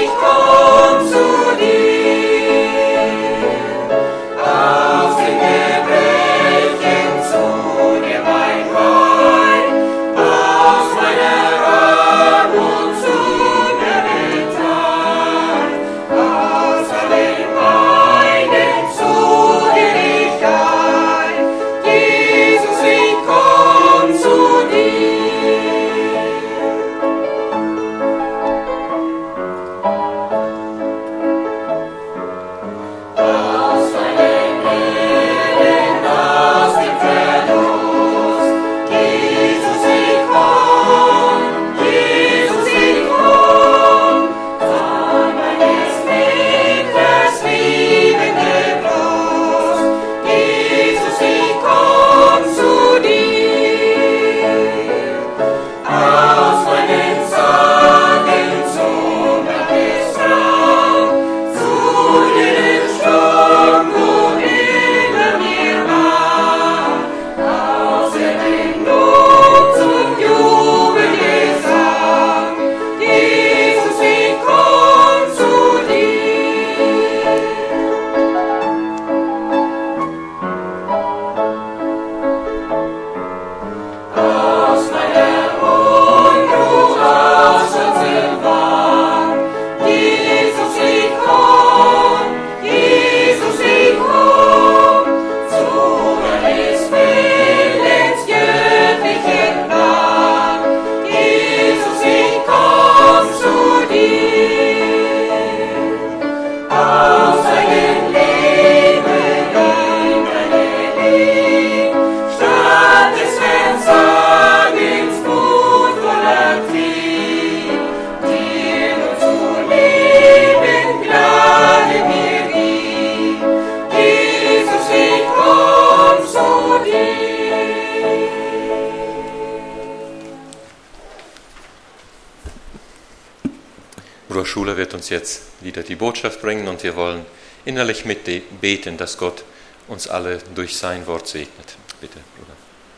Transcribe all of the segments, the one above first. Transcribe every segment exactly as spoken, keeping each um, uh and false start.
Bruder Schuler wird uns jetzt wieder die Botschaft bringen und wir wollen innerlich mitbeten, dass Gott uns alle durch sein Wort segnet. Bitte, Bruder.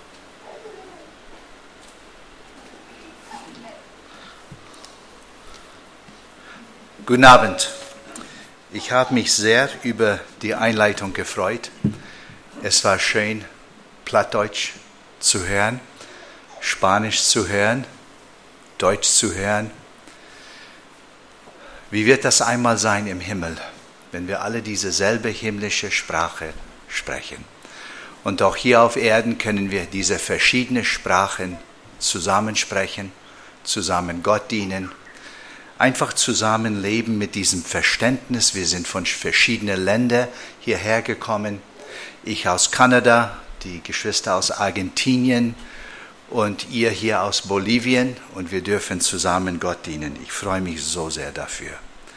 Guten Abend. Ich habe mich sehr über die Einleitung gefreut. Es war schön, Plattdeutsch zu hören, Spanisch zu hören, Deutsch zu hören. Wie wird das einmal sein im Himmel, wenn wir alle dieselbe himmlische Sprache sprechen? Und auch hier auf Erden können wir diese verschiedenen Sprachen zusammen sprechen, zusammen Gott dienen, einfach zusammen leben mit diesem Verständnis. Wir sind von verschiedenen Ländern hierher gekommen. Ich aus Kanada, die Geschwister aus Argentinien und ihr hier aus Bolivien. Und wir dürfen zusammen Gott dienen. Ich freue mich so sehr dafür.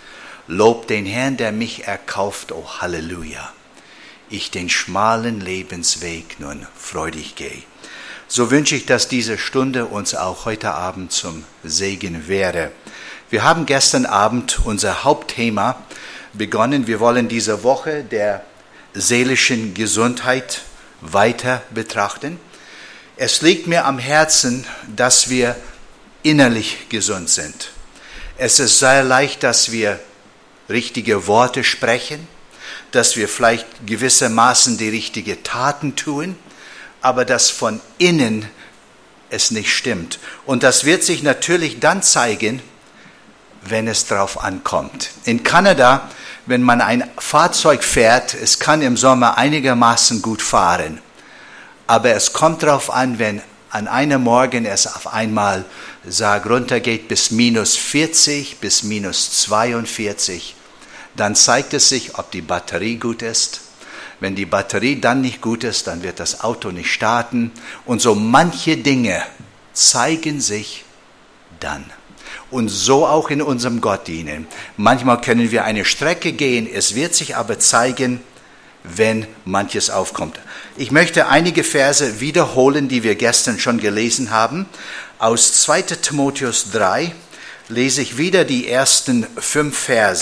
Lob den Herrn, der mich erkauft, oh Halleluja. Ich den schmalen Lebensweg nun freudig gehe. So wünsche ich, dass diese Stunde uns auch heute Abend zum Segen wäre. Wir haben gestern Abend unser Hauptthema begonnen. Wir wollen diese Woche der seelischen Gesundheit weiter betrachten. Es liegt mir am Herzen, dass wir innerlich gesund sind. Es ist sehr leicht, dass wir richtige Worte sprechen, dass wir vielleicht gewissermaßen die richtigen Taten tun, aber dass von innen es nicht stimmt. Und das wird sich natürlich dann zeigen, wenn es drauf ankommt. In Kanada, wenn man ein Fahrzeug fährt, es kann im Sommer einigermaßen gut fahren. Aber es kommt darauf an, wenn an einem Morgen es auf einmal sag, runtergeht bis minus vierzig, bis minus zweiundvierzig, dann zeigt es sich, ob die Batterie gut ist. Wenn die Batterie dann nicht gut ist, dann wird das Auto nicht starten. Und so manche Dinge zeigen sich dann. Und so auch in unserem Gottdienen. Manchmal können wir eine Strecke gehen, es wird sich aber zeigen, wenn manches aufkommt. Ich möchte einige Verse wiederholen, die wir gestern schon gelesen haben. Aus zweiter Timotheus drei lese ich wieder die ersten fünf Verse.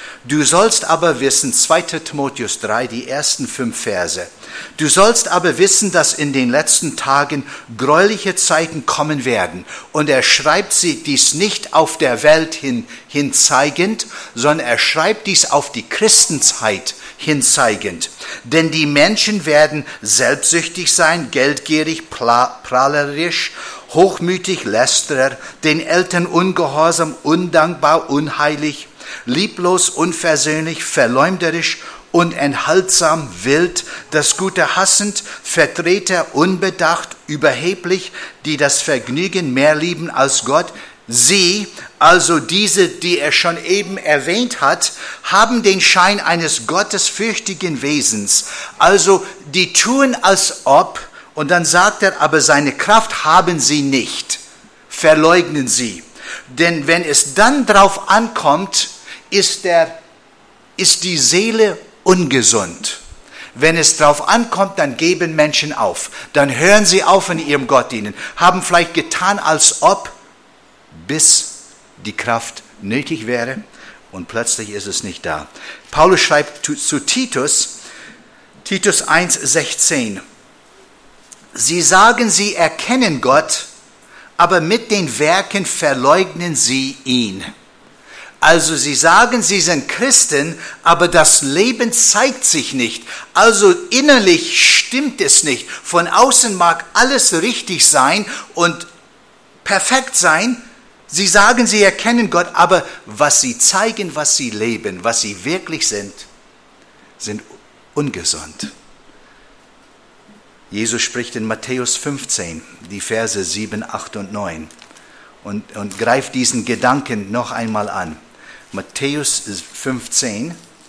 Du sollst aber wissen, zweiter Timotheus drei, die ersten fünf Verse. Du sollst aber wissen, dass in den letzten Tagen gräuliche Zeiten kommen werden. Und er schreibt sie dies nicht auf der Welt hin, hinzeigend, sondern er schreibt dies auf die Christenzeit hinzeigend. Denn die Menschen werden selbstsüchtig sein, geldgierig, prahlerisch, hochmütig, lästerer, den Eltern ungehorsam, undankbar, unheilig, lieblos, unversöhnlich, verleumderisch, unenthaltsam, wild, das Gute hassend, Vertreter, unbedacht, überheblich, die das Vergnügen mehr lieben als Gott. Sie, also diese, die er schon eben erwähnt hat, haben den Schein eines gottesfürchtigen Wesens. Also die tun als ob, und dann sagt er, aber seine Kraft haben sie nicht. Verleugnen sie. Denn wenn es dann drauf ankommt, ist, der, ist die Seele ungesund. Wenn es drauf ankommt, dann geben Menschen auf. Dann hören sie auf in ihrem Gott dienen. Haben vielleicht getan, als ob, bis die Kraft nötig wäre. Und plötzlich ist es nicht da. Paulus schreibt zu Titus, Titus eins, sechzehn. Sie sagen, sie erkennen Gott, aber mit den Werken verleugnen sie ihn. Also sie sagen, sie sind Christen, aber das Leben zeigt sich nicht. Also innerlich stimmt es nicht. Von außen mag alles richtig sein und perfekt sein. Sie sagen, sie erkennen Gott, aber was sie zeigen, was sie leben, was sie wirklich sind, sind ungesund. Jesus spricht in Matthäus fünfzehn, die Verse sieben, acht und neun und, und greift diesen Gedanken noch einmal an. Matthäus fünfzehn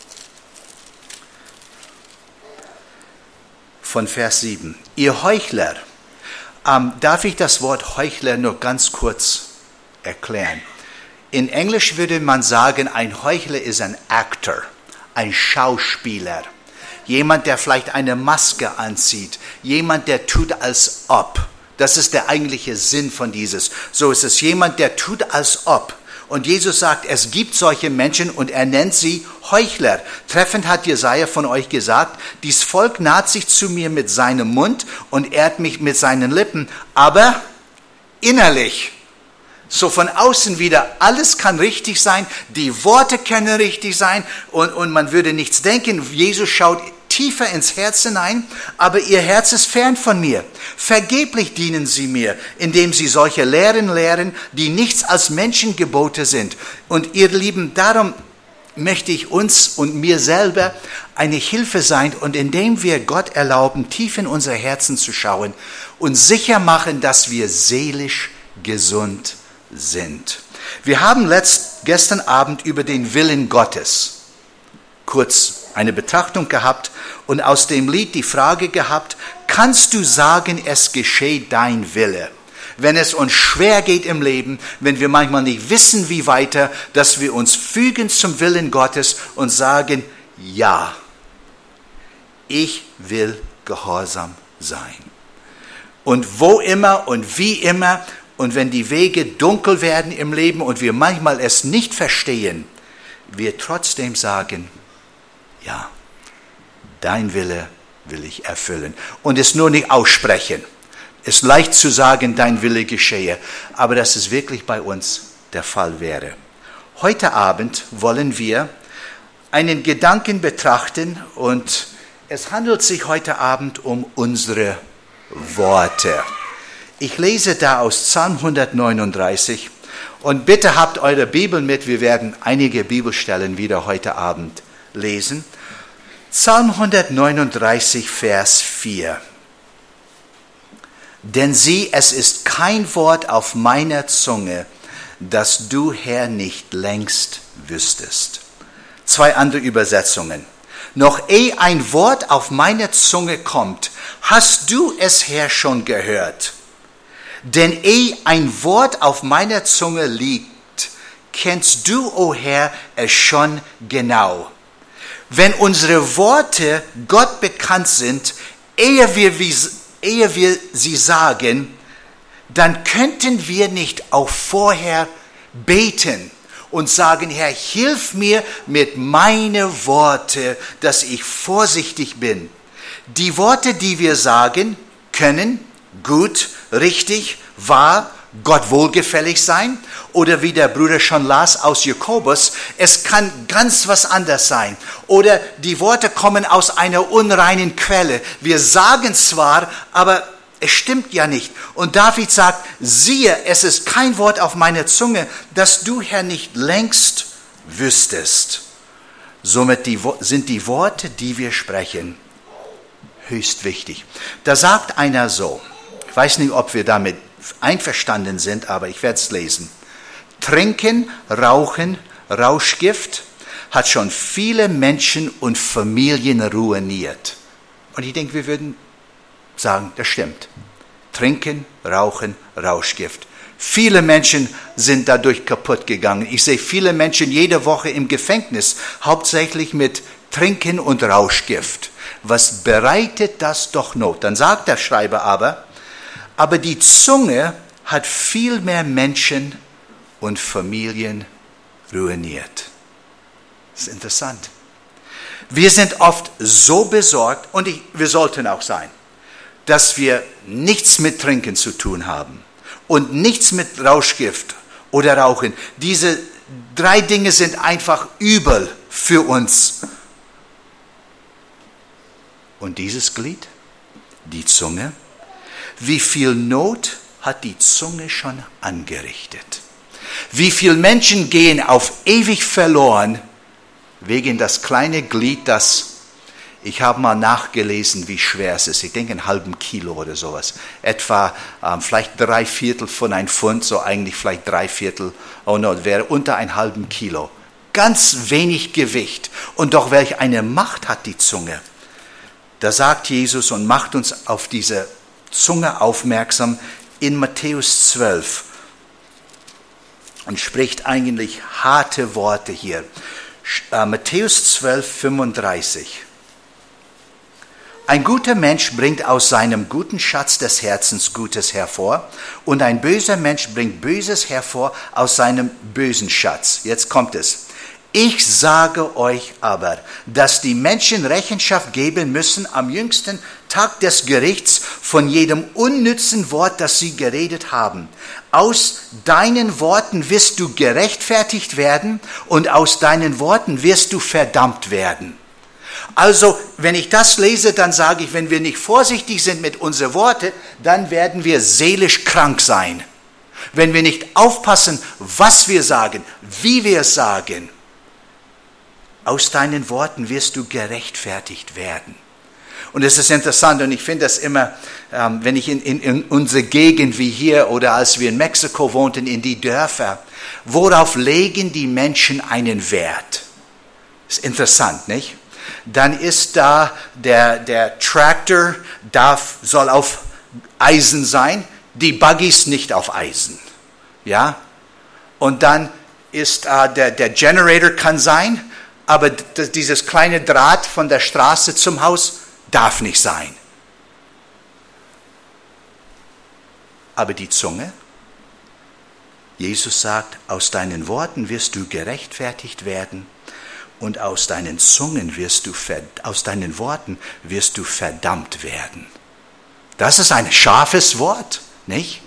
von Vers sieben. Ihr Heuchler, ähm, darf ich das Wort Heuchler nur ganz kurz erklären? In Englisch würde man sagen, ein Heuchler ist ein Actor, ein Schauspieler. Jemand, der vielleicht eine Maske anzieht. Jemand, der tut als ob. Das ist der eigentliche Sinn von dieses. So ist es jemand, der tut als ob. Und Jesus sagt, es gibt solche Menschen und er nennt sie Heuchler. Treffend hat Jesaja von euch gesagt, dies Volk naht sich zu mir mit seinem Mund und ehrt mich mit seinen Lippen, aber innerlich. So von außen wieder, alles kann richtig sein, die Worte können richtig sein und, und man würde nichts denken. Jesus schaut tiefer ins Herz hinein, aber ihr Herz ist fern von mir. Vergeblich dienen sie mir, indem sie solche Lehren lehren, die nichts als Menschengebote sind. Und ihr Lieben, darum möchte ich uns und mir selber eine Hilfe sein und indem wir Gott erlauben, tief in unsere Herzen zu schauen und sicher machen, dass wir seelisch gesund sind. Wir haben letzt, gestern Abend über den Willen Gottes kurz eine Betrachtung gehabt und aus dem Lied die Frage gehabt, kannst du sagen, es geschehe dein Wille? Wenn es uns schwer geht im Leben, wenn wir manchmal nicht wissen, wie weiter, dass wir uns fügen zum Willen Gottes und sagen, ja, ich will gehorsam sein. Und wo immer und wie immer, und wenn die Wege dunkel werden im Leben und wir manchmal es nicht verstehen, wir trotzdem sagen, ja, dein Wille will ich erfüllen. Und es nur nicht aussprechen. Es ist leicht zu sagen, dein Wille geschehe, aber dass es wirklich bei uns der Fall wäre. Heute Abend wollen wir einen Gedanken betrachten und es handelt sich heute Abend um unsere Worte. Ich lese da aus Psalm hundertneununddreißig und bitte habt eure Bibel mit, wir werden einige Bibelstellen wieder heute Abend lesen. Psalm hundertneununddreißig, Vers vier. Denn sieh, es ist kein Wort auf meiner Zunge, das du, Herr, nicht längst wüsstest. Zwei andere Übersetzungen. Noch ehe ein Wort auf meine Zunge kommt, hast du es, Herr, schon gehört. Denn ehe ein Wort auf meiner Zunge liegt, kennst du, o Herr, es schon genau. Wenn unsere Worte Gott bekannt sind, ehe wir, ehe wir sie sagen, dann könnten wir nicht auch vorher beten und sagen, Herr, hilf mir mit meinen Worten, dass ich vorsichtig bin. Die Worte, die wir sagen, können gut, richtig, wahr, Gott wohlgefällig sein. Oder wie der Bruder schon las aus Jakobus, es kann ganz was anderes sein. Oder die Worte kommen aus einer unreinen Quelle. Wir sagen zwar, aber es stimmt ja nicht. Und David sagt, siehe, es ist kein Wort auf meiner Zunge, das du, Herr, nicht längst wüsstest. Somit die, sind die Worte, die wir sprechen, höchst wichtig. Da sagt einer so, ich weiß nicht, ob wir damit einverstanden sind, aber ich werde es lesen. Trinken, Rauchen, Rauschgift hat schon viele Menschen und Familien ruiniert. Und ich denke, wir würden sagen, das stimmt. Trinken, Rauchen, Rauschgift. Viele Menschen sind dadurch kaputt gegangen. Ich sehe viele Menschen jede Woche im Gefängnis, hauptsächlich mit Trinken und Rauschgift. Was bereitet das doch Not? Dann sagt der Schreiber aber, aber die Zunge hat viel mehr Menschen und Familien ruiniert. Das ist interessant. Wir sind oft so besorgt, und ich, wir sollten auch sein, dass wir nichts mit Trinken zu tun haben und nichts mit Rauschgift oder Rauchen. Diese drei Dinge sind einfach übel für uns. Und dieses Glied, die Zunge, wie viel Not hat die Zunge schon angerichtet? Wie viele Menschen gehen auf ewig verloren wegen das kleine Glied, das, ich habe mal nachgelesen, wie schwer es ist. Ich denke, einen halben Kilo oder sowas. Etwa ähm, vielleicht drei Viertel von ein Pfund, so eigentlich vielleicht drei Viertel, oh no, wäre unter ein halben Kilo. Ganz wenig Gewicht. Und doch welch eine Macht hat die Zunge. Da sagt Jesus und macht uns auf diese Zunge aufmerksam in Matthäus zwölf. Und spricht eigentlich harte Worte hier. Äh, Matthäus zwölf, fünfunddreißig. Ein guter Mensch bringt aus seinem guten Schatz des Herzens Gutes hervor und ein böser Mensch bringt Böses hervor aus seinem bösen Schatz. Jetzt kommt es. Ich sage euch aber, dass die Menschen Rechenschaft geben müssen am jüngsten Tag des Gerichts von jedem unnützen Wort, das sie geredet haben. Aus deinen Worten wirst du gerechtfertigt werden und aus deinen Worten wirst du verdammt werden. Also, wenn ich das lese, dann sage ich, wenn wir nicht vorsichtig sind mit unseren Worten, dann werden wir seelisch krank sein. Wenn wir nicht aufpassen, was wir sagen, wie wir es sagen, aus deinen Worten wirst du gerechtfertigt werden. Und es ist interessant und ich finde das immer, ähm, wenn ich in, in, in unsere Gegend wie hier oder als wir in Mexiko wohnten, in die Dörfer, worauf legen die Menschen einen Wert? Ist interessant, nicht? Dann ist da der, der Traktor, darf, soll auf Eisen sein, die Buggies nicht auf Eisen. Ja? Und dann ist äh, der, der Generator kann sein, aber das, dieses kleine Draht von der Straße zum Haus darf nicht sein. Aber die Zunge, Jesus sagt, aus deinen Worten wirst du gerechtfertigt werden und aus deinen Zungen wirst du, aus deinen Worten wirst du verdammt werden. Das ist ein scharfes Wort, nicht?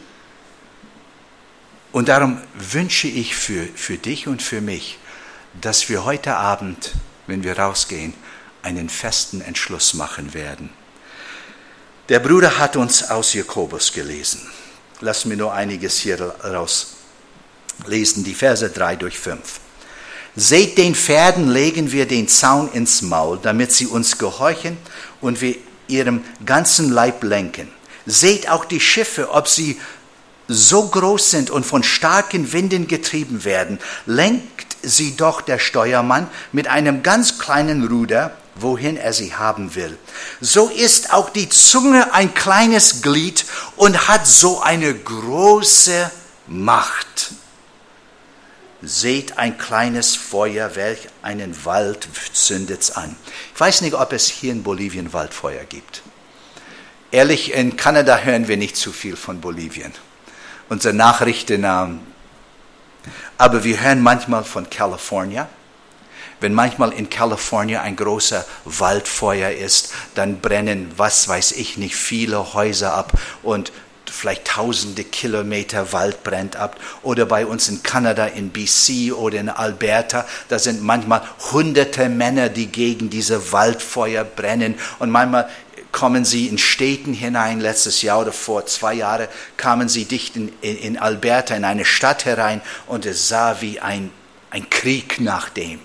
Und darum wünsche ich für, für dich und für mich, dass wir heute Abend, wenn wir rausgehen, einen festen Entschluss machen werden. Der Bruder hat uns aus Jakobus gelesen. Lass mir nur einiges hier rauslesen, die Verse drei durch fünf. Seht, den Pferden legen wir den Zaun ins Maul, damit sie uns gehorchen und wir ihrem ganzen Leib lenken. Seht auch die Schiffe, ob sie so groß sind und von starken Winden getrieben werden. Lenkt sie doch der Steuermann mit einem ganz kleinen Ruder, wohin er sie haben will. So ist auch die Zunge ein kleines Glied und hat so eine große Macht. Seht ein kleines Feuer, welch einen Wald zündet's an. Ich weiß nicht, ob es hier in Bolivien Waldfeuer gibt. Ehrlich, in Kanada hören wir nicht zu viel von Bolivien. Unsere Nachrichten, Aber wir hören manchmal von Kalifornien. Wenn manchmal in Kalifornien ein großer Waldfeuer ist, dann brennen, was weiß ich nicht, viele Häuser ab und vielleicht tausende Kilometer Wald brennt ab. Oder bei uns in Kanada, in B C oder in Alberta, da sind manchmal hunderte Männer, die gegen diese Waldfeuer brennen. Und manchmal kommen sie in Städten hinein. Letztes Jahr oder vor zwei Jahren kamen sie dicht in, in Alberta, in eine Stadt herein, und es sah wie ein, ein Krieg nach dem.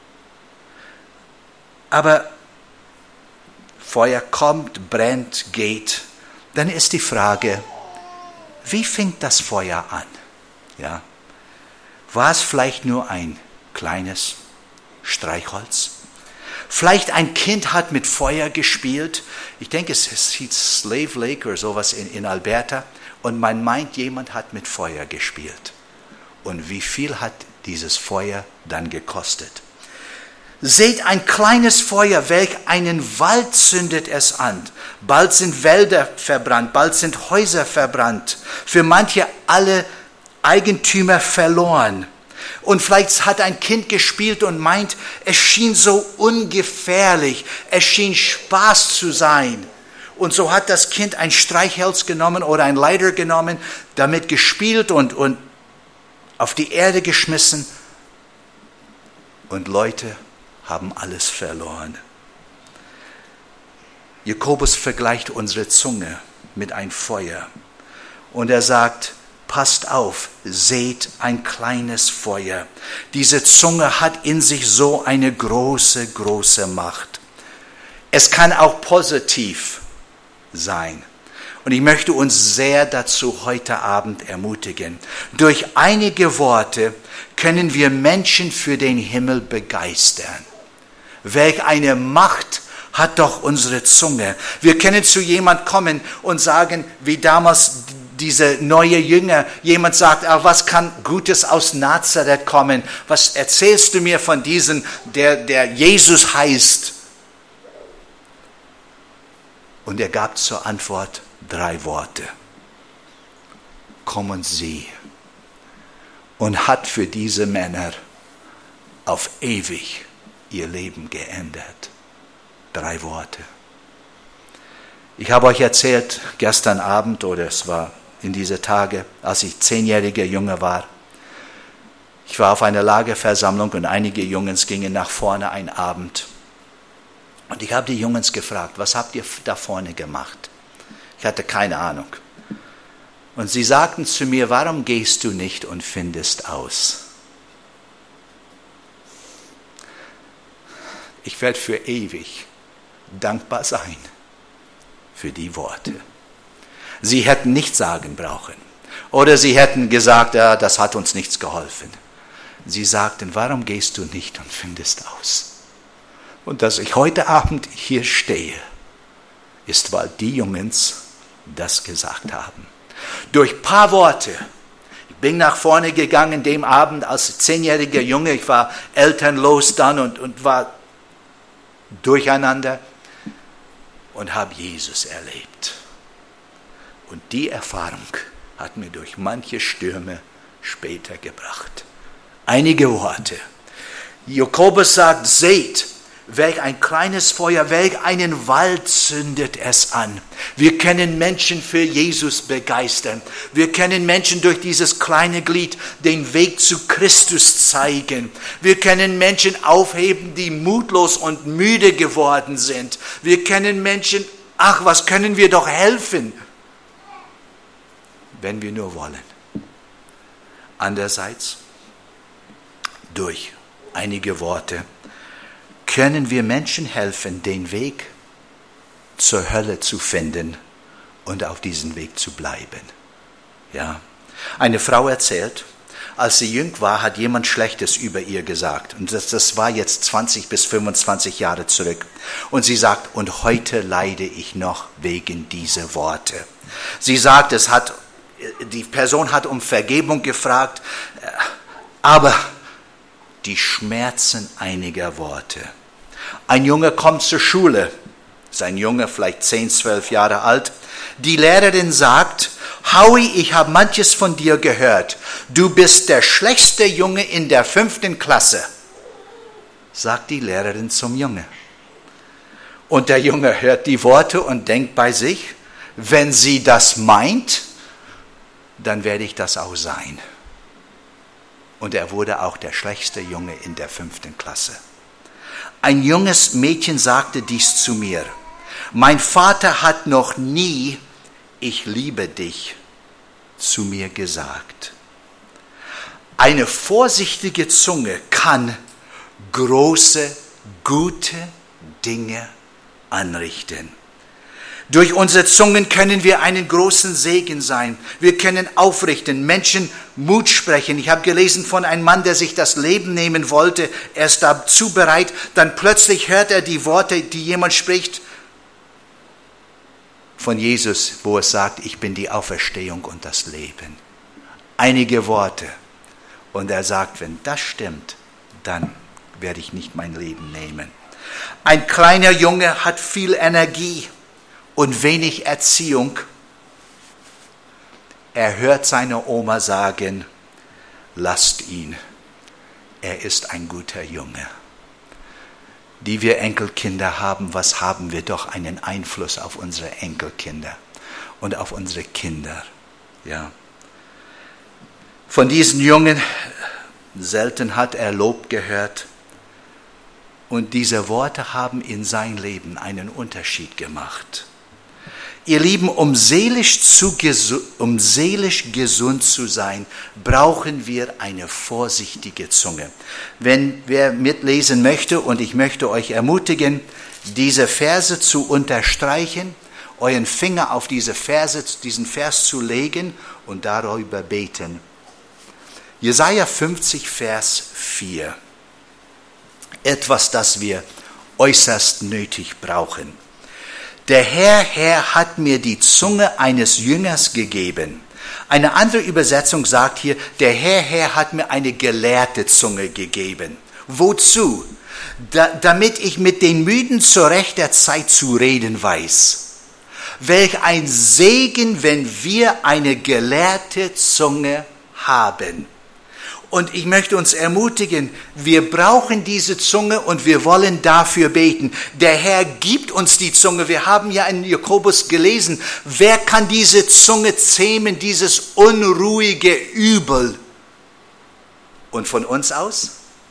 Aber Feuer kommt, brennt, geht. Dann ist die Frage, wie fängt das Feuer an? Ja? War es vielleicht nur ein kleines Streichholz? Vielleicht ein Kind hat mit Feuer gespielt. Ich denke, es hieß Slave Lake oder sowas in, in Alberta. Und man meint, jemand hat mit Feuer gespielt. Und wie viel hat dieses Feuer dann gekostet? Seht ein kleines Feuer, welch einen Wald zündet es an. Bald sind Wälder verbrannt, bald sind Häuser verbrannt. Für manche alle Eigentümer verloren. Und vielleicht hat ein Kind gespielt und meint, es schien so ungefährlich, es schien Spaß zu sein. Und so hat das Kind ein Streichholz genommen oder ein Leiter genommen, damit gespielt und, und auf die Erde geschmissen. Und Leute haben alles verloren. Jakobus vergleicht unsere Zunge mit einem Feuer. Und er sagt, passt auf, seht ein kleines Feuer. Diese Zunge hat in sich so eine große, große Macht. Es kann auch positiv sein. Und ich möchte uns sehr dazu heute Abend ermutigen. Durch einige Worte können wir Menschen für den Himmel begeistern. Welch eine Macht hat doch unsere Zunge. Wir können zu jemand kommen und sagen, wie damals diese neue Jünger, jemand sagt, ah, was kann Gutes aus Nazareth kommen? Was erzählst du mir von diesem, der, der Jesus heißt? Und er gab zur Antwort drei Worte. Kommen Sie. Und hat für diese Männer auf ewig ihr Leben geändert. Drei Worte. Ich habe euch erzählt, gestern Abend, oder es war in diese Tage, als ich zehnjähriger Junge war. Ich war auf einer Lagerversammlung und einige Jungs gingen nach vorne einen Abend. Und ich habe die Jungs gefragt, was habt ihr da vorne gemacht? Ich hatte keine Ahnung. Und sie sagten zu mir, warum gehst du nicht und findest aus? Ich werde für ewig dankbar sein für die Worte. Sie hätten nichts sagen brauchen. Oder sie hätten gesagt, ja, das hat uns nichts geholfen. Sie sagten, warum gehst du nicht und findest aus? Und dass ich heute Abend hier stehe, ist, weil die Jungs das gesagt haben. Durch ein paar Worte. Ich bin nach vorne gegangen dem Abend als zehnjähriger Junge. Ich war elternlos dann und, und war durcheinander und habe Jesus erlebt. Und die Erfahrung hat mir durch manche Stürme später gebracht. Einige Worte. Jakobus sagt, seht, welch ein kleines Feuer, welch einen Wald zündet es an. Wir können Menschen für Jesus begeistern. Wir können Menschen durch dieses kleine Glied den Weg zu Christus zeigen. Wir können Menschen aufheben, die mutlos und müde geworden sind. Wir können Menschen, ach, was können wir doch helfen, wenn wir nur wollen. Andererseits, durch einige Worte, können wir Menschen helfen, den Weg zur Hölle zu finden und auf diesem Weg zu bleiben. Ja. Eine Frau erzählt, als sie jung war, hat jemand Schlechtes über ihr gesagt. Und das, das war jetzt zwanzig bis fünfundzwanzig Jahre zurück. Und sie sagt, und heute leide ich noch wegen dieser Worte. Sie sagt, es hat, die Person hat um Vergebung gefragt, aber die Schmerzen einiger Worte. Ein Junge kommt zur Schule, ist ein Junge, vielleicht zehn, zwölf Jahre alt. Die Lehrerin sagt, Howie, ich habe manches von dir gehört. Du bist der schlechteste Junge in der fünften Klasse, sagt die Lehrerin zum Junge. Und der Junge hört die Worte und denkt bei sich, wenn sie das meint, dann werde ich das auch sein. Und er wurde auch der schlechteste Junge in der fünften Klasse. Ein junges Mädchen sagte dies zu mir. Mein Vater hat noch nie, ich liebe dich, zu mir gesagt. Eine vorsichtige Zunge kann große, gute Dinge anrichten. Durch unsere Zungen können wir einen großen Segen sein. Wir können aufrichten, Menschen Mut sprechen. Ich habe gelesen von einem Mann, der sich das Leben nehmen wollte. Er ist dazu bereit. Dann plötzlich hört er die Worte, die jemand spricht von Jesus, wo es sagt, ich bin die Auferstehung und das Leben. Einige Worte. Und er sagt, wenn das stimmt, dann werde ich nicht mein Leben nehmen. Ein kleiner Junge hat viel Energie und wenig Erziehung. Er hört seine Oma sagen, lasst ihn, er ist ein guter Junge. Die wir Enkelkinder haben, was haben wir doch einen Einfluss auf unsere Enkelkinder und auf unsere Kinder. Ja. Von diesen Jungen, selten hat er Lob gehört. Und diese Worte haben in sein Leben einen Unterschied gemacht. Ihr Lieben, um seelisch, zu, um seelisch gesund zu sein, brauchen wir eine vorsichtige Zunge. Wenn wer mitlesen möchte, und ich möchte euch ermutigen, diese Verse zu unterstreichen, euren Finger auf diese Verse, diesen Vers zu legen und darüber beten. Jesaja fünfzig, Vers vier. Etwas, das wir äußerst nötig brauchen. Der Herr, Herr hat mir die Zunge eines Jüngers gegeben. Eine andere Übersetzung sagt hier, der Herr, Herr hat mir eine gelehrte Zunge gegeben. Wozu? Da, damit ich mit den Müden zur rechten Zeit zu reden weiß. Welch ein Segen, wenn wir eine gelehrte Zunge haben. Und ich möchte uns ermutigen, wir brauchen diese Zunge und wir wollen dafür beten. Der Herr gibt uns die Zunge. Wir haben ja in Jakobus gelesen, wer kann diese Zunge zähmen, dieses unruhige Übel? Und von uns aus?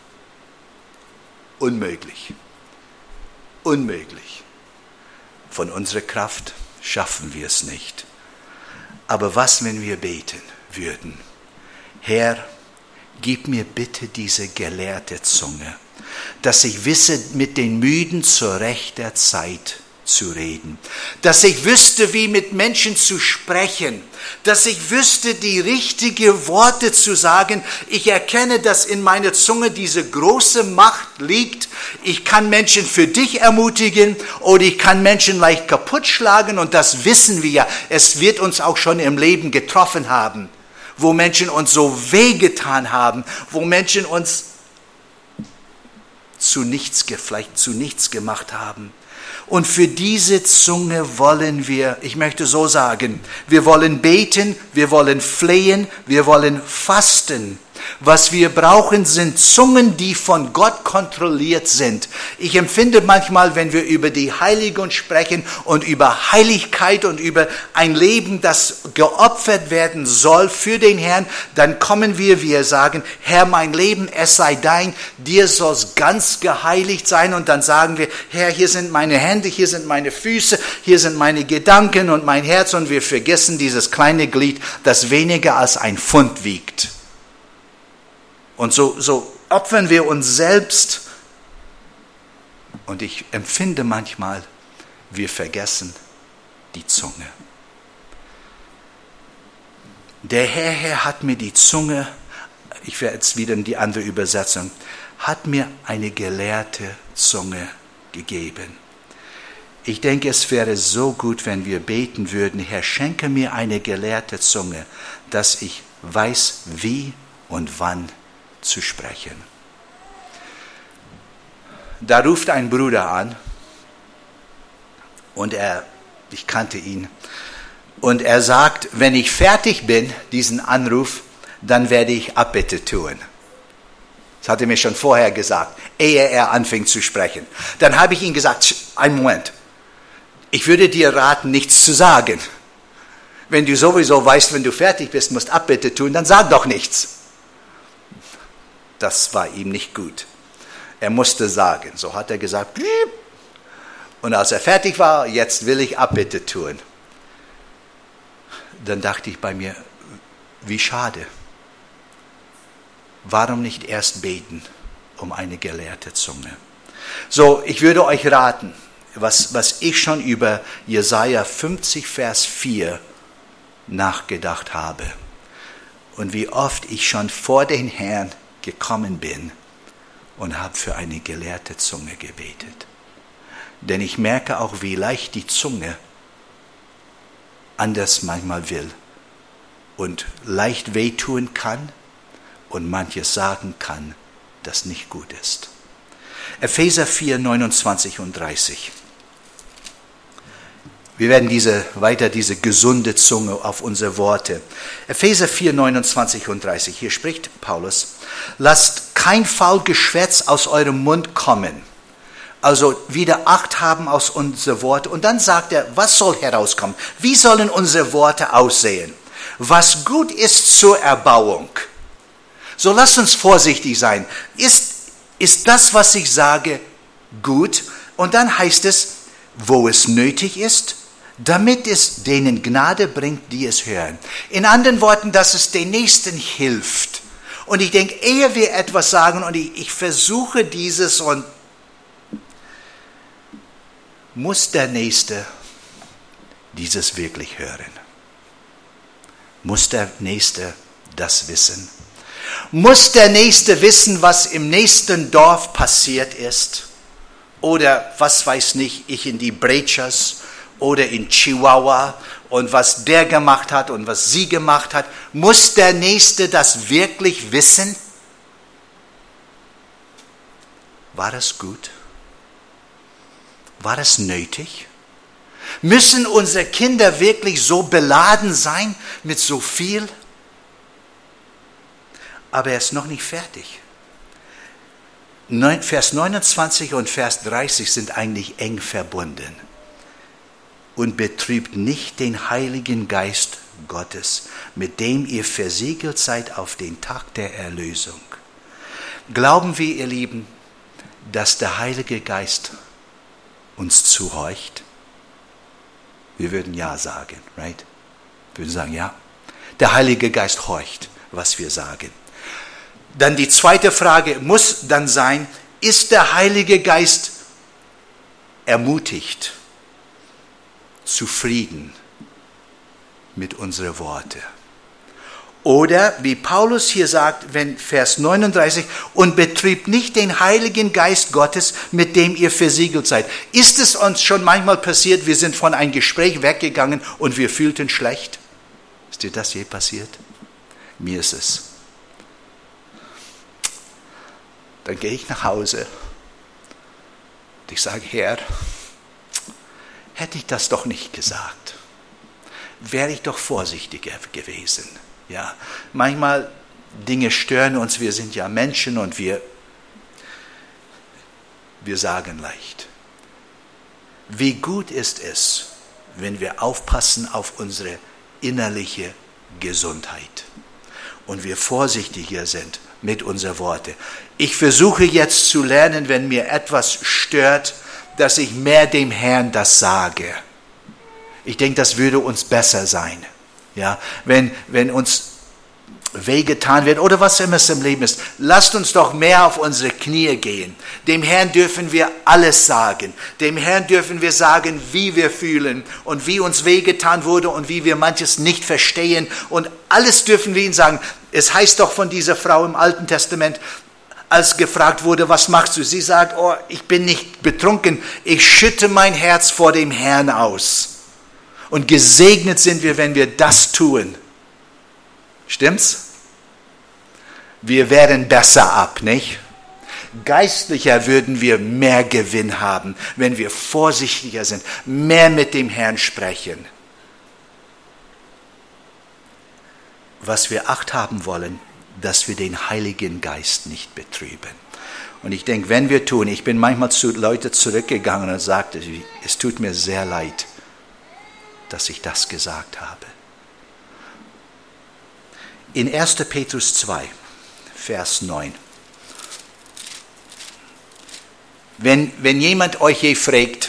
Unmöglich. Unmöglich. Von unserer Kraft schaffen wir es nicht. Aber was, wenn wir beten würden? Herr, gib mir bitte diese gelehrte Zunge, dass ich wisse, mit den Müden zur rechten Zeit zu reden. Dass ich wüsste, wie mit Menschen zu sprechen. Dass ich wüsste, die richtigen Worte zu sagen. Ich erkenne, dass in meiner Zunge diese große Macht liegt. Ich kann Menschen für dich ermutigen oder ich kann Menschen leicht kaputt schlagen und das wissen wir ja. Es wird uns auch schon im Leben getroffen haben. Wo Menschen uns so wehgetan haben, wo Menschen uns zu nichts, vielleicht zu nichts gemacht haben. Und für diese Zunge wollen wir, ich möchte so sagen, wir wollen beten, wir wollen flehen, wir wollen fasten. Was wir brauchen, sind Zungen, die von Gott kontrolliert sind. Ich empfinde manchmal, wenn wir über die Heiligung sprechen und über Heiligkeit und über ein Leben, das geopfert werden soll für den Herrn, dann kommen wir, wir sagen, Herr, mein Leben, es sei dein, dir soll es ganz geheiligt sein. Und dann sagen wir, Herr, hier sind meine Hände, hier sind meine Füße, hier sind meine Gedanken und mein Herz. Und wir vergessen dieses kleine Glied, das weniger als ein Pfund wiegt. Und so, so opfern wir uns selbst. Und ich empfinde manchmal, wir vergessen die Zunge. Der Herr, Herr hat mir die Zunge, ich werde jetzt wieder in die andere Übersetzung, hat mir eine gelehrte Zunge gegeben. Ich denke, es wäre so gut, wenn wir beten würden, Herr, schenke mir eine gelehrte Zunge, dass ich weiß, wie und wann zu sprechen. Da ruft ein Bruder an und er, ich kannte ihn, Und er sagt, wenn ich fertig bin, diesen Anruf, dann werde ich Abbitte tun. Das hat er mir schon vorher gesagt, ehe er anfing zu sprechen. Dann habe ich ihm gesagt, einen Moment, ich würde dir raten, nichts zu sagen. Wenn du sowieso weißt, wenn du fertig bist, musst Abbitte tun, dann sag doch nichts. Das war ihm nicht gut. Er musste sagen. So hat er gesagt, und als er fertig war, jetzt will ich Abbitte tun. Dann dachte ich bei mir, wie schade. Warum nicht erst beten um eine gelehrte Zunge? So, ich würde euch raten, was, was ich schon über Jesaja fünfzig, Vers vier nachgedacht habe und wie oft ich schon vor den Herrn gekommen bin und habe für eine gelehrte Zunge gebetet. Denn ich merke auch, wie leicht die Zunge anders manchmal will und leicht wehtun kann und manches sagen kann, das nicht gut ist. Epheser vier, neunundzwanzig und dreißig. Wir werden diese, weiter diese gesunde Zunge auf unsere Worte. Epheser vier, neunundzwanzig und dreißig. Hier spricht Paulus, lasst kein Faulgeschwätz aus eurem Mund kommen. Also wieder Acht haben aus unseren Worten. Und dann sagt er, was soll herauskommen? Wie sollen unsere Worte aussehen? Was gut ist zur Erbauung. So lasst uns vorsichtig sein. Ist, ist das, was ich sage, gut? Und dann heißt es, wo es nötig ist, damit es denen Gnade bringt, die es hören. In anderen Worten, dass es den Nächsten hilft. Und ich denke, ehe wir etwas sagen, und ich, ich versuche dieses, und muss der Nächste dieses wirklich hören? Muss der Nächste das wissen? Muss der Nächste wissen, was im nächsten Dorf passiert ist? Oder, was weiß nicht, ich in die Brechas oder in Chihuahua und was der gemacht hat und was sie gemacht hat. Muss der Nächste das wirklich wissen? War das gut? War das nötig? Müssen unsere Kinder wirklich so beladen sein mit so viel? Aber er ist noch nicht fertig. Vers neunundzwanzig und Vers dreißig sind eigentlich eng verbunden. Und betrübt nicht den Heiligen Geist Gottes, mit dem ihr versiegelt seid auf den Tag der Erlösung. Glauben wir, ihr Lieben, dass der Heilige Geist uns zuhorcht? Wir würden ja sagen, right? Wir würden sagen, ja. Der Heilige Geist horcht, was wir sagen. Dann die zweite Frage muss dann sein, ist der Heilige Geist ermutigt, zufrieden mit unseren Worten? Oder, wie Paulus hier sagt, wenn Vers neununddreißig, und betrübt nicht den Heiligen Geist Gottes, mit dem ihr versiegelt seid. Ist es uns schon manchmal passiert, wir sind von einem Gespräch weggegangen und wir fühlten schlecht? Ist dir das je passiert? Mir ist es. Dann gehe ich nach Hause und ich sage, Herr, hätte ich das doch nicht gesagt, wäre ich doch vorsichtiger gewesen. Ja, manchmal Dinge stören uns, wir sind ja Menschen und wir, wir sagen leicht. Wie gut ist es, wenn wir aufpassen auf unsere innerliche Gesundheit und wir vorsichtiger sind mit unseren Worten. Ich versuche jetzt zu lernen, wenn mir etwas stört, dass ich mehr dem Herrn das sage. Ich denke, das würde uns besser sein. Ja, wenn, wenn uns wehgetan wird oder was immer es im Leben ist, lasst uns doch mehr auf unsere Knie gehen. Dem Herrn dürfen wir alles sagen. Dem Herrn dürfen wir sagen, wie wir fühlen und wie uns wehgetan wurde und wie wir manches nicht verstehen. Und alles dürfen wir ihm sagen. Es heißt doch von dieser Frau im Alten Testament, als gefragt wurde, was machst du? Sie sagt, oh, ich bin nicht betrunken, ich schütte mein Herz vor dem Herrn aus. Und gesegnet sind wir, wenn wir das tun. Stimmt's? Wir wären besser ab, nicht? Geistlicher würden wir mehr Gewinn haben, wenn wir vorsichtiger sind, mehr mit dem Herrn sprechen. was wir Acht haben wollen, dass wir den Heiligen Geist nicht betrüben. Und ich denke, wenn wir tun, ich bin manchmal zu Leuten zurückgegangen und sagte, es tut mir sehr leid, dass ich das gesagt habe. In erster Petrus zwei, Vers neun. Wenn, wenn jemand euch je fragt,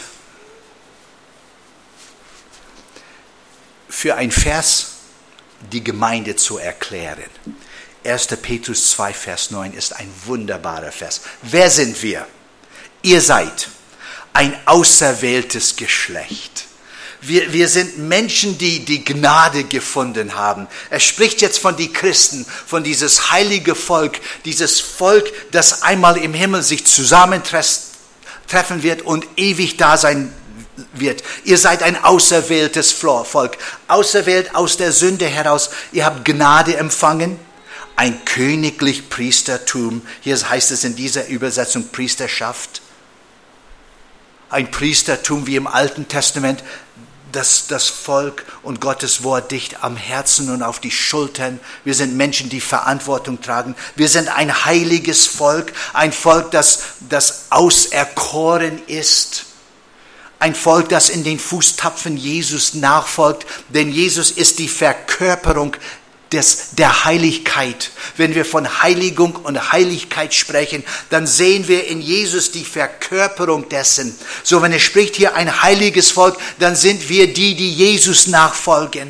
für ein Vers die Gemeinde zu erklären. erster Petrus zwei, Vers neun ist ein wunderbarer Vers. Wer sind wir? Ihr seid ein auserwähltes Geschlecht. Wir, wir sind Menschen, die die Gnade gefunden haben. Er spricht jetzt von den Christen, von dieses heilige Volk, dieses Volk, das einmal im Himmel sich zusammentreffen wird und ewig da sein wird. Ihr seid ein auserwähltes Volk, auserwählt aus der Sünde heraus. Ihr habt Gnade empfangen, ein königlich Priestertum. Hier heißt es in dieser Übersetzung Priesterschaft. Ein Priestertum wie im Alten Testament, das das Volk und Gottes Wort dicht am Herzen und auf die Schultern. Wir sind Menschen, die Verantwortung tragen. Wir sind ein heiliges Volk, ein Volk, das, das auserkoren ist. Ein Volk, das in den Fußtapfen Jesus nachfolgt, denn Jesus ist die Verkörperung des, der Heiligkeit. Wenn wir von Heiligung und Heiligkeit sprechen, dann sehen wir in Jesus die Verkörperung dessen. So, wenn er spricht hier ein heiliges Volk, dann sind wir die, die Jesus nachfolgen.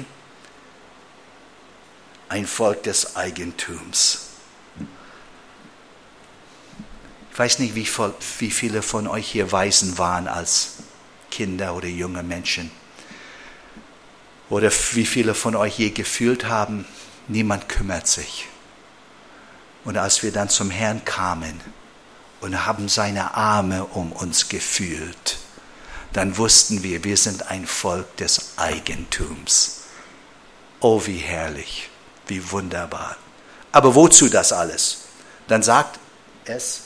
Ein Volk des Eigentums. Ich weiß nicht, wie, wie viele von euch hier Waisen waren als Kinder oder junge Menschen. Oder wie viele von euch je gefühlt haben, niemand kümmert sich. Und als wir dann zum Herrn kamen und haben seine Arme um uns gefühlt, dann wussten wir, wir sind ein Volk des Eigentums. Oh, wie herrlich, wie wunderbar. Aber wozu das alles? Dann sagt es,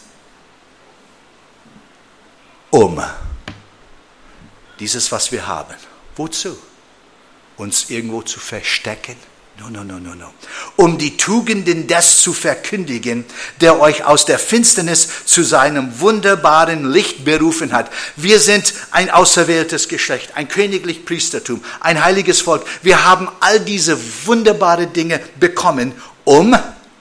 um dieses, was wir haben. Wozu? Uns irgendwo zu verstecken? No, no, no, no, no. Um die Tugenden des zu verkündigen, der euch aus der Finsternis zu seinem wunderbaren Licht berufen hat. Wir sind ein auserwähltes Geschlecht, ein königlich Priestertum, ein heiliges Volk. Wir haben all diese wunderbaren Dinge bekommen, um,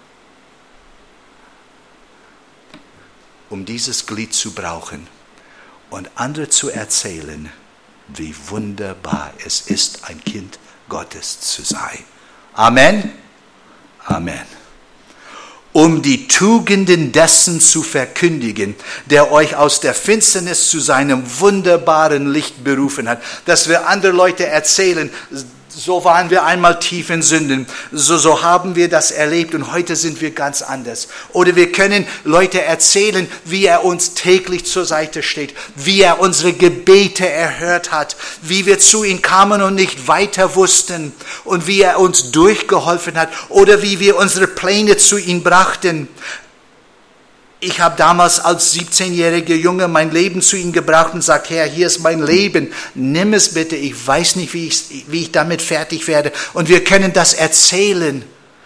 um dieses Glied zu brauchen und andere zu erzählen, wie wunderbar es ist, ein Kind Gottes zu sein. Amen. Amen. Um die Tugenden dessen zu verkündigen, der euch aus der Finsternis zu seinem wunderbaren Licht berufen hat. Dass wir andere Leute erzählen, so waren wir einmal tief in Sünden, so, so haben wir das erlebt und heute sind wir ganz anders. Oder wir können Leute erzählen, wie er uns täglich zur Seite steht, wie er unsere Gebete erhört hat, wie wir zu ihm kamen und nicht weiter wussten und wie er uns durchgeholfen hat oder wie wir unsere Pläne zu ihm brachten. Ich habe damals als siebzehnjähriger Junge mein Leben zu ihm gebracht und gesagt, Herr, hier ist mein Leben, nimm es bitte, ich weiß nicht, wie ich, wie ich damit fertig werde. Und wir können das erzählen.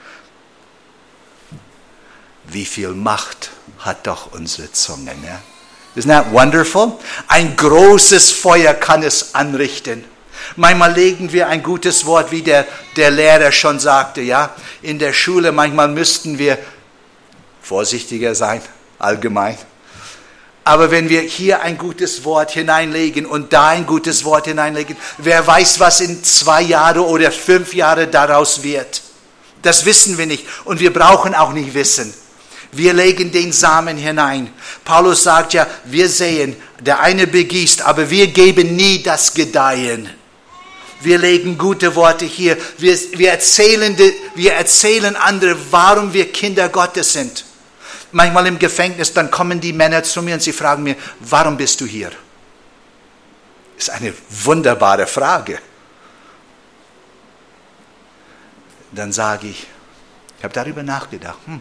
Wie viel Macht hat doch unsere Zunge, ne? Isn't that wonderful? Ein großes Feuer kann es anrichten. Manchmal legen wir ein gutes Wort, wie der, der Lehrer schon sagte, ja. In der Schule, manchmal müssten wir vorsichtiger sein. Allgemein. Aber wenn wir hier ein gutes Wort hineinlegen und da ein gutes Wort hineinlegen, wer weiß, was in zwei Jahre oder fünf Jahre daraus wird. Das wissen wir nicht und wir brauchen auch nicht wissen. Wir legen den Samen hinein. Paulus sagt ja, wir sehen, der eine begießt, aber wir geben nie das Gedeihen. Wir legen gute Worte hier. Wir, wir, erzählen, wir erzählen andere, warum wir Kinder Gottes sind. Manchmal im Gefängnis, dann kommen die Männer zu mir und sie fragen mir, warum bist du hier? Das ist eine wunderbare Frage. Dann sage ich, ich habe darüber nachgedacht, hm,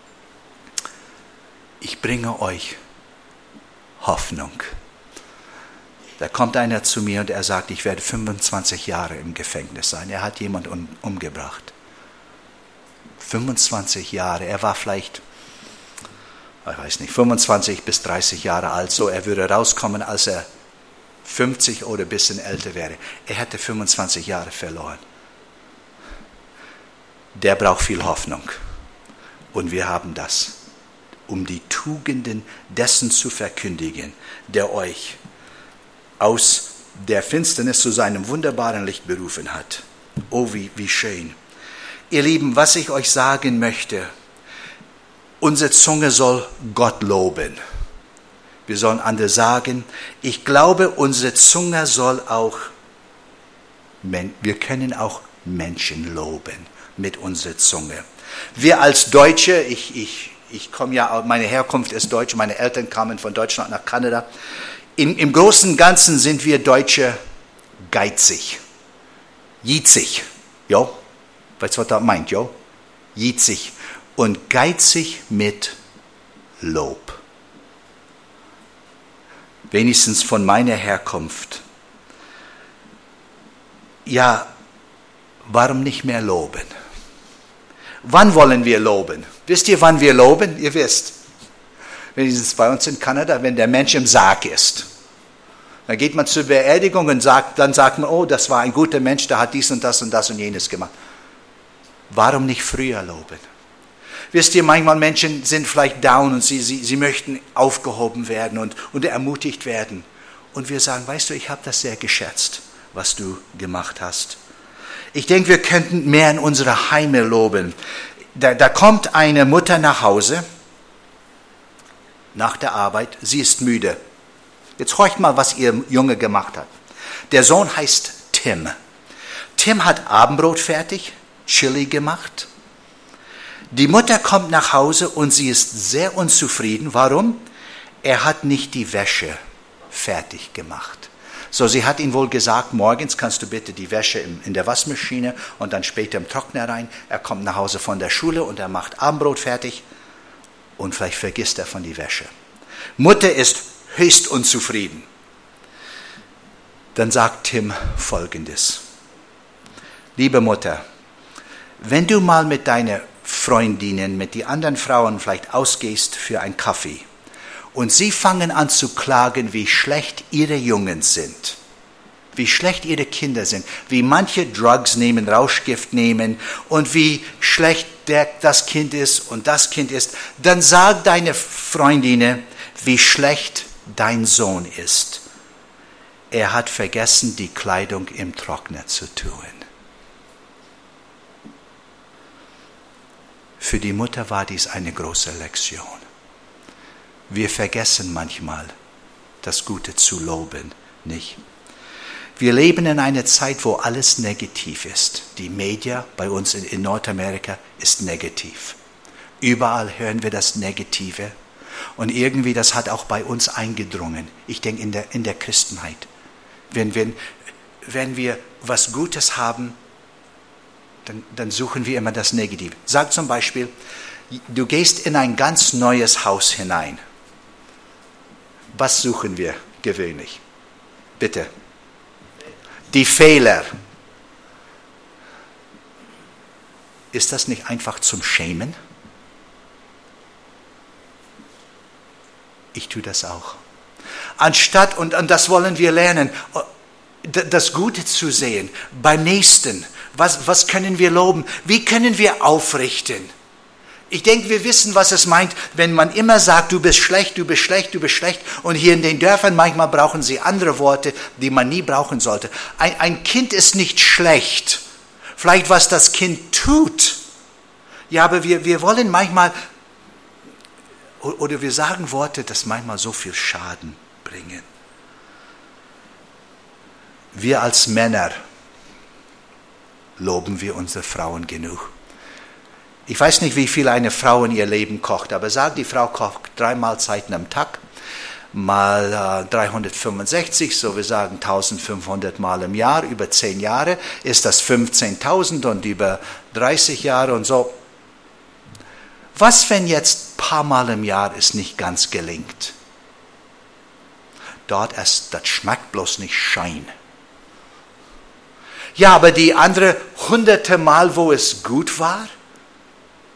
ich bringe euch Hoffnung. Da kommt einer zu mir und er sagt, ich werde fünfundzwanzig Jahre im Gefängnis sein. Er hat jemanden umgebracht. fünfundzwanzig Jahre. Er war vielleicht, ich weiß nicht, fünfundzwanzig bis dreißig Jahre alt. So, er würde rauskommen, als er fünfzig oder ein bisschen älter wäre. Er hätte fünfundzwanzig Jahre verloren. Der braucht viel Hoffnung. Und wir haben das, um die Tugenden dessen zu verkündigen, der euch aus der Finsternis zu seinem wunderbaren Licht berufen hat. Oh, wie, wie schön. Ihr Lieben, was ich euch sagen möchte, unsere Zunge soll Gott loben. Wir sollen andere sagen, ich glaube, unsere Zunge soll auch, wir können auch Menschen loben mit unserer Zunge. Wir als Deutsche, ich, ich, ich komme ja, meine Herkunft ist deutsch, meine Eltern kamen von Deutschland nach Kanada. Im, im Großen und Ganzen sind wir Deutsche geizig, jitzig, jo, weißt du, was das meint, jo? Jitzig und geizig mit Lob. Wenigstens von meiner Herkunft. Ja, warum nicht mehr loben? Wann wollen wir loben? Wisst ihr, wann wir loben? Ihr wisst. Wenigstens bei uns in Kanada, wenn der Mensch im Sarg ist. Dann geht man zur Beerdigung und sagt, dann sagt man, oh, das war ein guter Mensch, der hat dies und das und das und jenes gemacht. Warum nicht früher loben? Wisst ihr, manchmal Menschen sind vielleicht down und sie, sie, sie möchten aufgehoben werden und, und ermutigt werden. Und wir sagen, weißt du, ich habe das sehr geschätzt, was du gemacht hast. Ich denke, wir könnten mehr in unsere Heime loben. Da, da kommt eine Mutter nach Hause, nach der Arbeit, sie ist müde. Jetzt horcht mal, was ihr Junge gemacht hat. Der Sohn heißt Tim. Tim hat Abendbrot fertig, Chili gemacht. Die Mutter kommt nach Hause und sie ist sehr unzufrieden. Warum? Er hat nicht die Wäsche fertig gemacht. So, sie hat ihm wohl gesagt, morgens kannst du bitte die Wäsche in der Waschmaschine und dann später im Trockner rein. Er kommt nach Hause von der Schule und er macht Abendbrot fertig und vielleicht vergisst er von die Wäsche. Mutter ist höchst unzufrieden. Dann sagt Tim Folgendes. Liebe Mutter, wenn du mal mit deinen Freundinnen, mit den anderen Frauen vielleicht ausgehst für einen Kaffee und sie fangen an zu klagen, wie schlecht ihre Jungen sind, wie schlecht ihre Kinder sind, wie manche Drugs nehmen, Rauschgift nehmen und wie schlecht der, das Kind ist und das Kind ist, dann sag deine Freundinnen, wie schlecht dein Sohn ist. Er hat vergessen, die Kleidung im Trockner zu tun. Für die Mutter war dies eine große Lektion. Wir vergessen manchmal, das Gute zu loben, nicht? Wir leben in einer Zeit, wo alles negativ ist. Die Medien bei uns in, in Nordamerika ist negativ. Überall hören wir das Negative. Und irgendwie, das hat auch bei uns eingedrungen. Ich denke, in der, in der Christenheit. Wenn, wenn, wenn wir was Gutes haben, dann, dann suchen wir immer das Negative. Sag zum Beispiel, du gehst in ein ganz neues Haus hinein. Was suchen wir gewöhnlich? Bitte. Die Fehler. Ist das nicht einfach zum Schämen? Ich tue das auch. Anstatt, und, und das wollen wir lernen, das Gute zu sehen, beim Nächsten. Was, was können wir loben? Wie können wir aufrichten? Ich denke, wir wissen, was es meint, wenn man immer sagt, du bist schlecht, du bist schlecht, du bist schlecht. Und hier in den Dörfern manchmal brauchen sie andere Worte, die man nie brauchen sollte. Ein, ein Kind ist nicht schlecht. Vielleicht, was das Kind tut. Ja, aber wir, wir wollen manchmal, oder wir sagen Worte, das manchmal so viel Schaden bringen. Wir als Männer loben wir unsere Frauen genug. Ich weiß nicht, wie viel eine Frau in ihr Leben kocht, aber sag, die Frau kocht drei Mahlzeiten am Tag, mal äh, dreihundertfünfundsechzig, so wir sagen eintausendfünfhundert Mal im Jahr, über zehn Jahre ist das fünfzehntausend und über dreißig Jahre und so. Was, wenn jetzt ein paar Mal im Jahr es nicht ganz gelingt? Dort ist, das schmeckt bloß nicht Schein. Ja, aber die andere hunderte Mal, wo es gut war,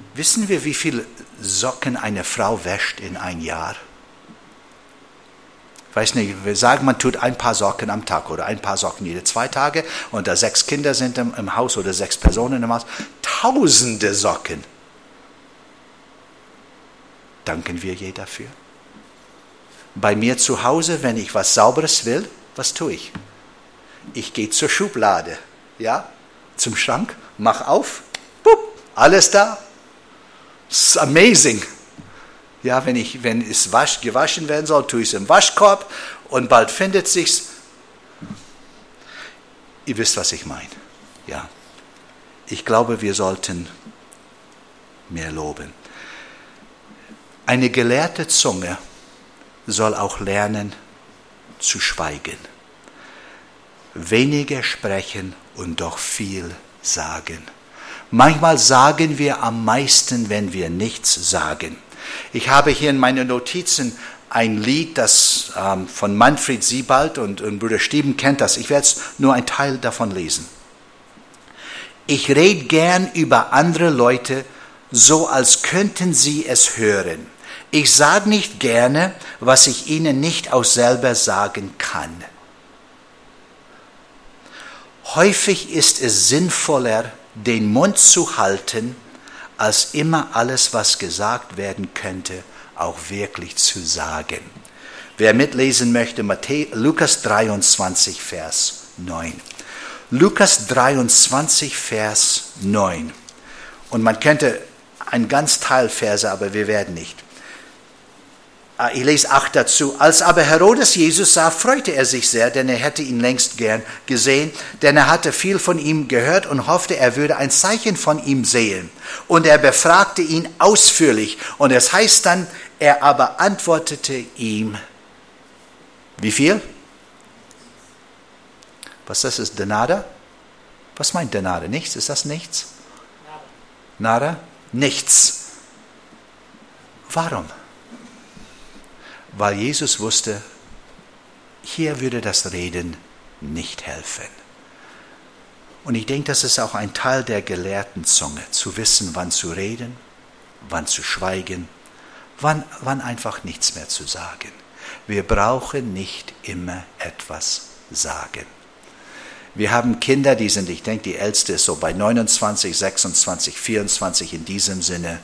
Wissen wir, wie viele Socken eine Frau wäscht in ein Jahr? Ich weiß nicht, wir sagen, man tut ein paar Socken am Tag oder ein paar Socken jede zwei Tage und da sechs Kinder sind im, im Haus oder sechs Personen im Haus. Tausende Socken. Danken wir je dafür? Bei mir zu Hause, wenn ich was Sauberes will, was tue ich? Ich gehe zur Schublade, ja, zum Schrank, mach auf, bup, alles da. It's amazing. Ja, wenn, ich, wenn es wasch, gewaschen werden soll, tue ich es im Waschkorb und bald findet sich's. Ihr wisst, was ich meine. Ja. Ich glaube, wir sollten mehr loben. Eine gelehrte Zunge soll auch lernen zu schweigen. Weniger sprechen und doch viel sagen. Manchmal sagen wir am meisten, wenn wir nichts sagen. Ich habe hier in meinen Notizen ein Lied, das ähm, von Manfred Siebald und, und Bruder Steven kennt das. Ich werde jetzt nur einen Teil davon lesen. Ich rede gern über andere Leute, so als könnten sie es hören. Ich sage nicht gerne, was ich ihnen nicht auch selber sagen kann. Häufig ist es sinnvoller, den Mund zu halten, als immer alles, was gesagt werden könnte, auch wirklich zu sagen. Wer mitlesen möchte, Matthäus, Lukas dreiundzwanzig, Vers neun. Lukas dreiundzwanzig, Vers neun. Und man könnte einen ganz Teil Verse, aber wir werden nicht. Ich lese acht dazu. Als aber Herodes Jesus sah, freute er sich sehr, denn er hätte ihn längst gern gesehen, denn er hatte viel von ihm gehört und hoffte, er würde ein Zeichen von ihm sehen. Und er befragte ihn ausführlich. Und es heißt dann, er aber antwortete ihm, wie viel? Was das ist, Denada? Was meint Denada? Nichts? Ist das nichts? Nada. Nada? Nichts. Warum? Weil Jesus wusste, hier würde das Reden nicht helfen. Und ich denke, das ist auch ein Teil der gelehrten Zunge, zu wissen, wann zu reden, wann zu schweigen, wann, wann einfach nichts mehr zu sagen. Wir brauchen nicht immer etwas sagen. Wir haben Kinder, die sind, ich denke, die älteste ist so bei neunundzwanzig, sechsundzwanzig, vierundzwanzig in diesem Sinne.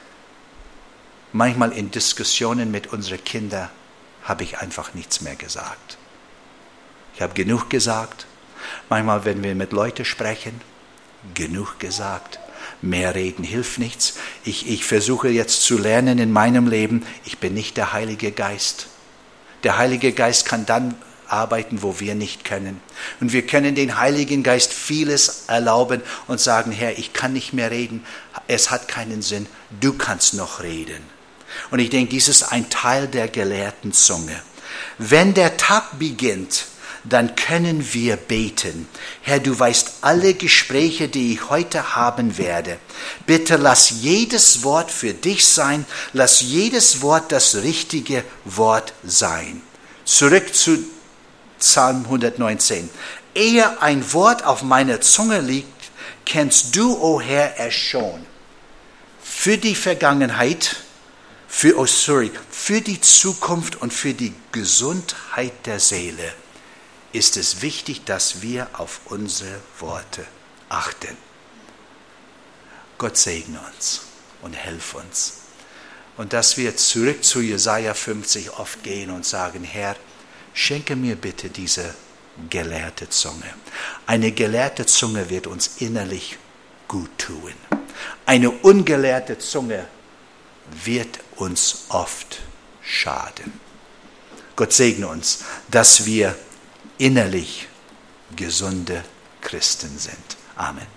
Manchmal in Diskussionen mit unseren Kindern habe ich einfach nichts mehr gesagt. Ich habe genug gesagt. Manchmal, wenn wir mit Leuten sprechen, genug gesagt. Mehr reden hilft nichts. Ich, ich versuche jetzt zu lernen in meinem Leben, ich bin nicht der Heilige Geist. Der Heilige Geist kann dann arbeiten, wo wir nicht können. Und wir können den Heiligen Geist vieles erlauben und sagen, Herr, ich kann nicht mehr reden, es hat keinen Sinn, du kannst noch reden. Und ich denke, dies ist ein Teil der gelehrten Zunge. Wenn der Tag beginnt, dann können wir beten. Herr, du weißt alle Gespräche, die ich heute haben werde. Bitte lass jedes Wort für dich sein. Lass jedes Wort das richtige Wort sein. Zurück zu Psalm hundertneunzehn. Ehe ein Wort auf meiner Zunge liegt, kennst du, o Herr, es schon. Für die Vergangenheit, für, oh sorry, für die Zukunft und für die Gesundheit der Seele ist es wichtig, dass wir auf unsere Worte achten. Gott segne uns und helfe uns. Und dass wir zurück zu Jesaja fünfzig oft gehen und sagen, Herr, schenke mir bitte diese gelehrte Zunge. Eine gelehrte Zunge wird uns innerlich gut tun. Eine ungelehrte Zunge wird uns oft schaden. Gott segne uns, dass wir innerlich gesunde Christen sind. Amen.